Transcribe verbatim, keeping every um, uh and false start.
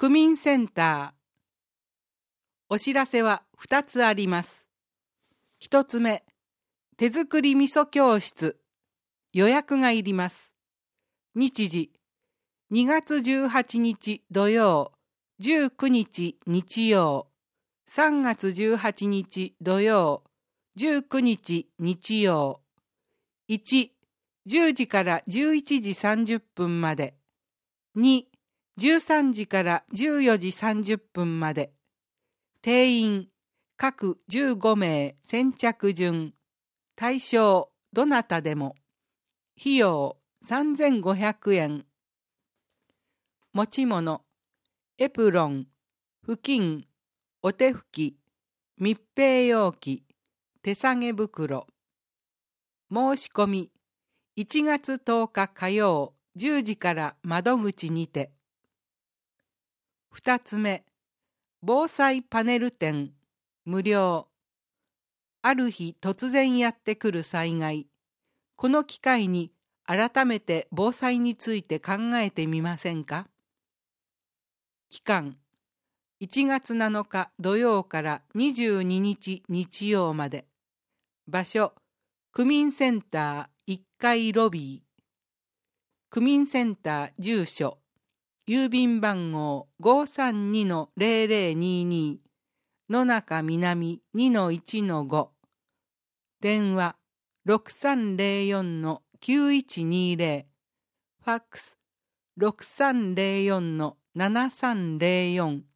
区民センター。お知らせはふたつあります。ひとつめ、手作り味噌教室。予約がいります。日時、にがつじゅうはちにち土曜、じゅうくにち日曜、さんがつじゅうはちにち土曜、じゅうくにち日曜。いち、じゅうじからじゅういちじさんじゅっぷんまで。に、じゅうさんじからじゅうよじさんじゅっぷんまで。定員、各じゅうごめい先着順。対象、どなたでも。費用、さんぜんごひゃくえん。持ち物、エプロン、布巾、お手拭き、密閉容器、手提げ袋。申し込み、いちがつとおか火曜じゅうじから窓口にて。ふたつめ、防災パネル展、無料。ある日突然やってくる災害。この機会に改めて防災について考えてみませんか？期間、いちがつなのか土曜からにじゅうににち日曜まで。場所、区民センターいっかいロビー。区民センター住所、郵便番号 ごーさんにのゼロゼロにーにー、野中南 にのいちのご。電話 ろくさんゼロよんのきゅういちにーゼロ。ファックス ろくさんゼロよんのななさんゼロよん。